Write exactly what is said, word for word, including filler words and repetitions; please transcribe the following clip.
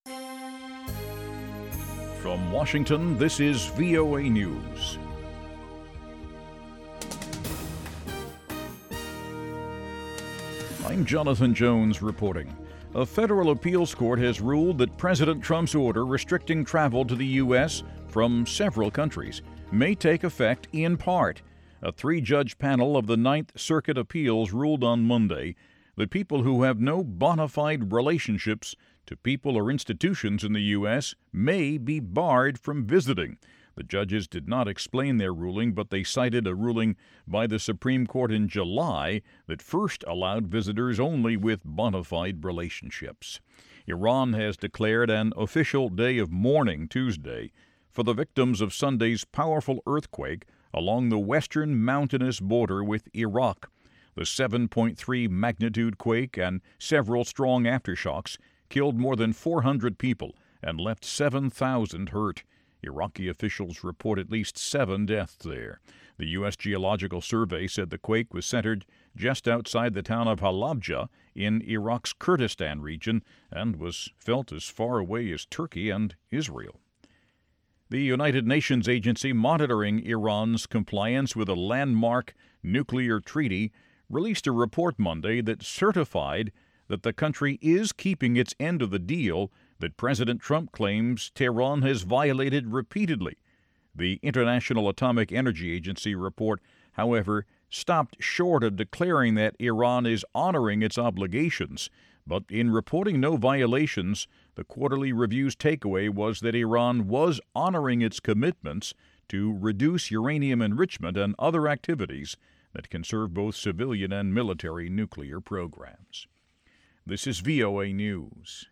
From Washington, this is V O A News. I'm Jonathan Jones reporting. A federal appeals court has ruled that President Trump's order restricting travel to the U S from several countries may take effect in part. A three-judge panel of the Ninth Circuit Appeals ruled on Monday that people who have no bona fide relationships to people or institutions in the U S may be barred from visiting. The judges did not explain their ruling, but they cited a ruling by the Supreme Court in July that first allowed visitors only with bona fide relationships. Iran has declared an official day of mourning Tuesday for the victims of Sunday's powerful earthquake along the western mountainous border with Iraq. The seven point three magnitude quake and several strong aftershocks killed more than four hundred people and left seven thousand hurt. Iraqi officials report at least seven deaths there. The U S Geological Survey said the quake was centered just outside the town of Halabja in Iraq's Kurdistan region and was felt as far away as Turkey and Israel. The United Nations agency monitoring Iran's compliance with a landmark nuclear treaty released a report Monday that certified that the country is keeping its end of the deal that President Trump claims Tehran has violated repeatedly. The International Atomic Energy Agency report, however, stopped short of declaring that Iran is honoring its obligations. But in reporting no violations, the quarterly review's takeaway was that Iran was honoring its commitments to reduce uranium enrichment and other activities that can serve both civilian and military nuclear programs. This is V O A News.